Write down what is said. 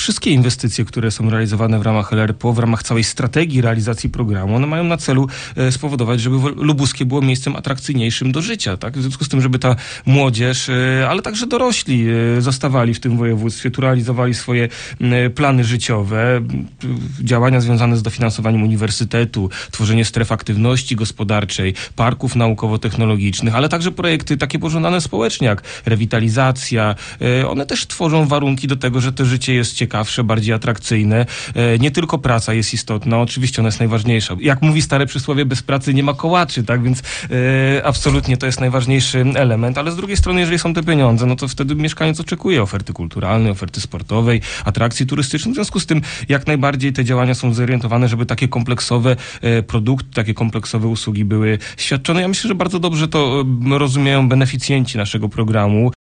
wszystkie inwestycje, które są realizowane w ramach LRPO, w ramach całej strategii realizacji programu, one mają na celu spowodować, żeby Lubuskie było miejscem atrakcyjniejszym do życia, tak? W związku z tym, żeby ta młodzież, ale także dorośli zostawali w tym województwie, tu realizowali swoje plany życiowe, działania związane z dofinansowaniem uniwersytetu, tworzenie stref aktywności gospodarczej, parków naukowo-technologicznych, ale także projekty takie pożądane społecznie, jak rewitalizacja. One też tworzą warunki do tego, że to życie jest ciekawsze, bardziej atrakcyjne. Nie tylko praca jest istotna, oczywiście ona jest najważniejsza. Jak mówi stare przysłowie, bez pracy nie ma kołaczy, tak? Więc absolutnie to jest najważniejszy element, ale z drugiej strony, jeżeli są te pieniądze, no to wtedy mieszkaniec oczekuje oferty kulturalnej, oferty sportowej, atrakcji turystycznych. W związku z tym jak najbardziej te działania są zorientowane, żeby takie kompleksowe produkty, takie kompleksowe usługi były świadczone. Ja myślę, że bardzo dobrze to rozumieją beneficjenci naszego programu.